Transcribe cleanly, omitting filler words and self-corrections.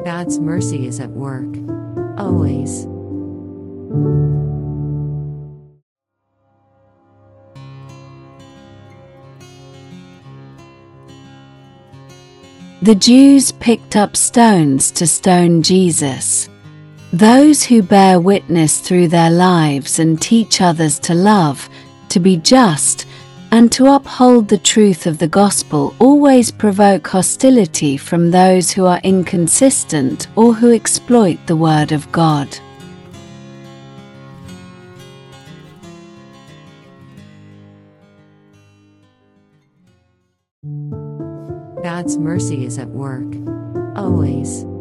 God's mercy is at work, always. The Jews picked up stones to stone Jesus. Those who bear witness through their lives and teach others to love, to be just, and to uphold the truth of the gospel always provoke hostility from those who are inconsistent or who exploit the word of God. God's mercy is at work, always.